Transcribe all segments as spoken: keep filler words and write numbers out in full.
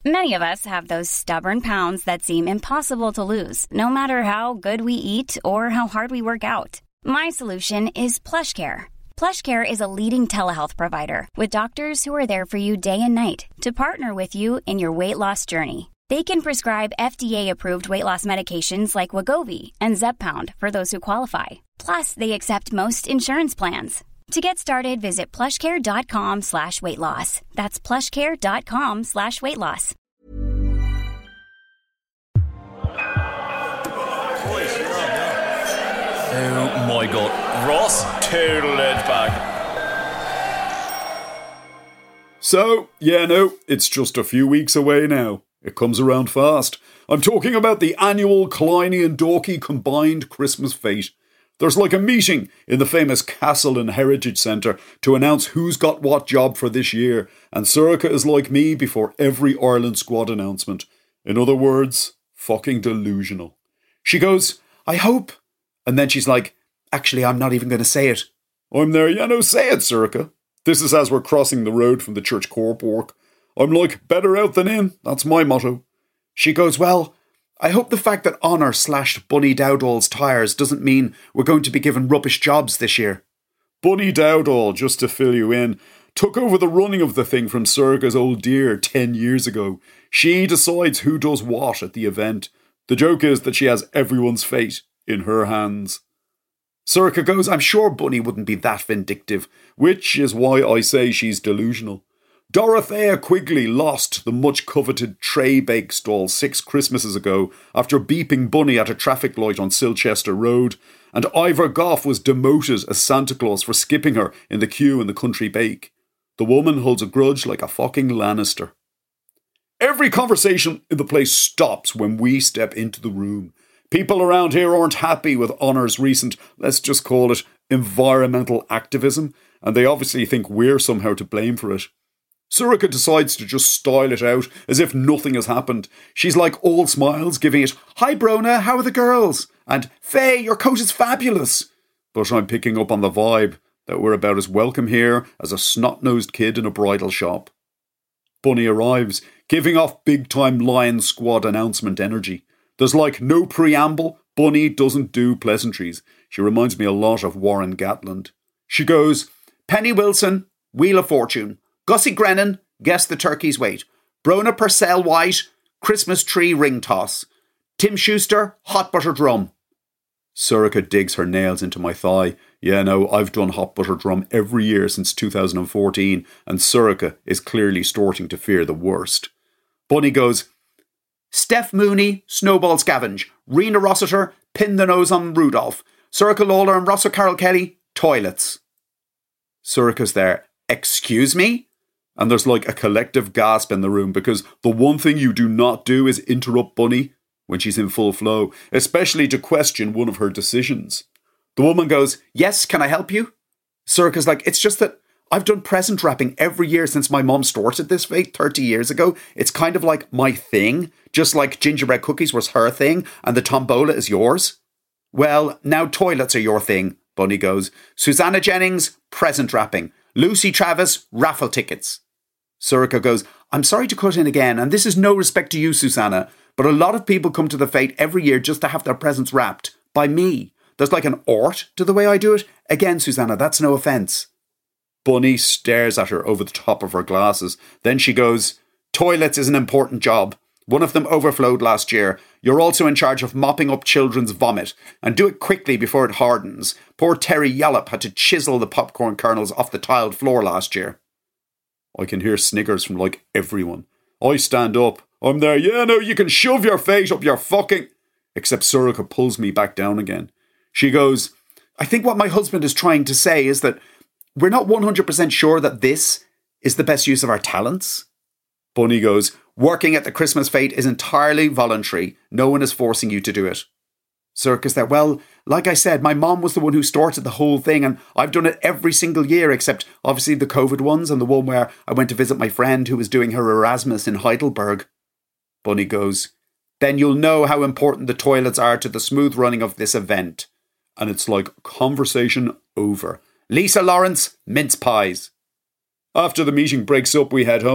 Many of us have those stubborn pounds that seem impossible to lose, no matter how good we eat or how hard we work out. My solution is PlushCare. PlushCare is a leading telehealth provider with doctors who are there for you day and night to partner with you in your weight loss journey. They can prescribe F D A-approved weight loss medications like Wegovy and Zepbound for those who qualify. Plus, they accept most insurance plans. To get started, visit plushcare.com slash weight loss. That's plushcare.com slash weight loss. Oh my god, Ross total edge back. So, yeah, no, it's just a few weeks away now. It comes around fast. I'm talking about the annual Kleiny and Dorky combined Christmas fete. There's like a meeting in the famous Castle and Heritage Centre to announce who's got what job for this year, and Sorcha is like me before every Ireland squad announcement. In other words, fucking delusional. She goes, I hope. And then she's like, actually, I'm not even going to say it. I'm there, yeah, no, say it, Sorcha. This is as we're crossing the road from the church corp work. I'm like, better out than in. That's my motto. She goes, well, I hope the fact that Honor slashed Bunny Dowdall's tyres doesn't mean we're going to be given rubbish jobs this year. Bunny Dowdall, just to fill you in, took over the running of the thing from Sorcha's old dear ten years ago. She decides who does what at the event. The joke is that she has everyone's fate in her hands. Sorcha goes, I'm sure Bunny wouldn't be that vindictive, which is why I say she's delusional. Dorothea Quigley lost the much-coveted tray bake stall six Christmases ago after beeping Bunny at a traffic light on Silchester Road, and Ivor Goff was demoted as Santa Claus for skipping her in the queue in the country bake. The woman holds a grudge like a fucking Lannister. Every conversation in the place stops when we step into the room. People around here aren't happy with Honor's recent, let's just call it, environmental activism, and they obviously think we're somehow to blame for it. Sorcha decides to just style it out as if nothing has happened. She's like all smiles, giving it, hi Brona, how are the girls? And, Faye, your coat is fabulous. But I'm picking up on the vibe that we're about as welcome here as a snot-nosed kid in a bridal shop. Bunny arrives, giving off big-time Lion Squad announcement energy. There's like no preamble. Bunny doesn't do pleasantries. She reminds me a lot of Warren Gatland. She goes, Penny Wilson, Wheel of Fortune. Gussie Grennan, guess the turkey's weight. Brona Purcell White, Christmas tree ring toss. Tim Schuster, hot buttered rum. Sorcha digs her nails into my thigh. Yeah, no, I've done hot buttered rum every year since two thousand fourteen, and Sorcha is clearly starting to fear the worst. Bunny goes, Steph Mooney, Snowball Scavenge. Rena Rossiter, pin the nose on Rudolph. Sorcha Lawler and Rossa Carol Kelly, toilets. Sorcha's there. Excuse me? And there's like a collective gasp in the room because the one thing you do not do is interrupt Bunny when she's in full flow, especially to question one of her decisions. The woman goes, yes, can I help you? Sorcha's like, it's just that I've done present wrapping every year since my mom started this fete thirty years ago. It's kind of like my thing, just like gingerbread cookies was her thing and the tombola is yours. Well, now toilets are your thing, Bunny goes. Susanna Jennings, present wrapping. Lucy Travis, raffle tickets. Sorcha goes, I'm sorry to cut in again, and this is no respect to you, Susanna, but a lot of people come to the fete every year just to have their presents wrapped. By me. There's like an art to the way I do it. Again, Susanna, that's no offence. Bunny stares at her over the top of her glasses. Then she goes, toilets is an important job. One of them overflowed last year. You're also in charge of mopping up children's vomit. And do it quickly before it hardens. Poor Terry Yallop had to chisel the popcorn kernels off the tiled floor last year. I can hear sniggers from like everyone. I stand up. I'm there. Yeah, no, you can shove your face up your fucking... Except Sorcha pulls me back down again. She goes, I think what my husband is trying to say is that we're not one hundred percent sure that this is the best use of our talents. Bunny goes, working at the Christmas fete is entirely voluntary. No one is forcing you to do it. Sorcha's there. Well, like I said, my mom was the one who started the whole thing and I've done it every single year except obviously the COVID ones and the one where I went to visit my friend who was doing her Erasmus in Heidelberg. Bunny goes, then you'll know how important the toilets are to the smooth running of this event. And it's like conversation over. Lisa Lawrence, mince pies. After the meeting breaks up, we head home.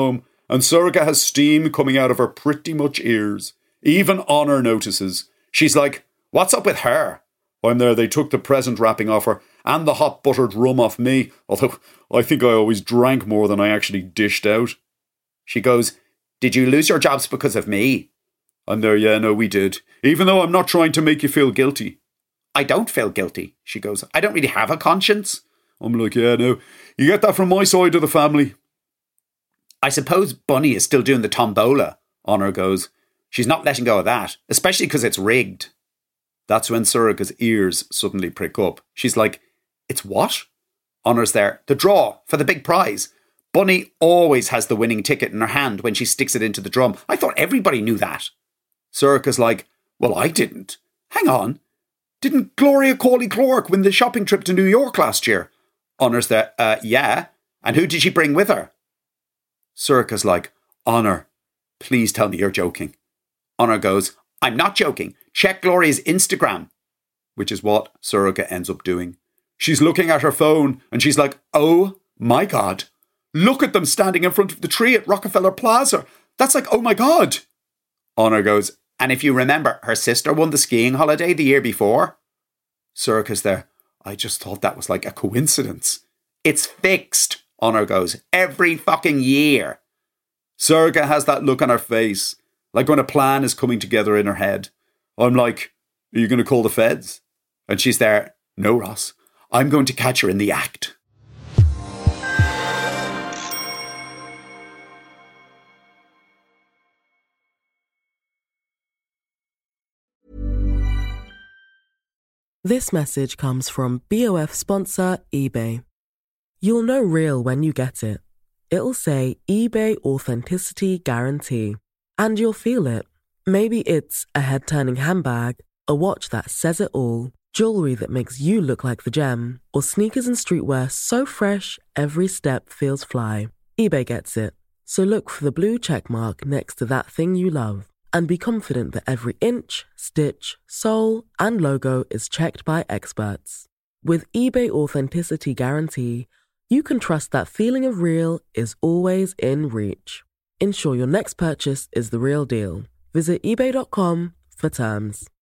and Sorcha has steam coming out of her pretty much ears. Even Honor notices. She's like, "What's up with her?" I'm there, they took the present wrapping off her and the hot buttered rum off me, although I think I always drank more than I actually dished out. She goes, "Did you lose your jobs because of me?" I'm there, "Yeah, no, we did. Even though I'm not trying to make you feel guilty." "I don't feel guilty," she goes. "I don't really have a conscience." I'm like, "Yeah, no, you get that from my side of the family." "I suppose Bunny is still doing the tombola," Honor goes. "She's not letting go of that, especially because it's rigged." That's when Sorcha's ears suddenly prick up. She's like, "It's what?" Honor's there. "The draw for the big prize. Bunny always has the winning ticket in her hand when she sticks it into the drum. I thought everybody knew that." Sorcha's like, "Well, I didn't. Hang on. Didn't Gloria Cawley-Clark win the shopping trip to New York last year?" Honor's there. Uh, yeah. "And who did she bring with her?" Sorcha's like, "Honor, please tell me you're joking." Honor goes, "I'm not joking. Check Gloria's Instagram." Which is what Sorcha ends up doing. She's looking at her phone and she's like, "Oh my God. Look at them standing in front of the tree at Rockefeller Plaza. That's like, oh my God." Honor goes, "And if you remember, her sister won the skiing holiday the year before." Sorcha's there. "I just thought that was like a coincidence." "It's fixed," Honor goes, "every fucking year." Sorcha has that look on her face, like when a plan is coming together in her head. I'm like, "Are you going to call the feds?" And she's there, "No, Ross, I'm going to catch her in the act." This message comes from B O F sponsor eBay. You'll know real when you get it. It'll say eBay Authenticity Guarantee. And you'll feel it. Maybe it's a head-turning handbag, a watch that says it all, jewelry that makes you look like the gem, or sneakers and streetwear so fresh every step feels fly. eBay gets it. So look for the blue check mark next to that thing you love. And be confident that every inch, stitch, sole, and logo is checked by experts. With eBay Authenticity Guarantee, you can trust that feeling of real is always in reach. Ensure your next purchase is the real deal. Visit ebay dot com for terms.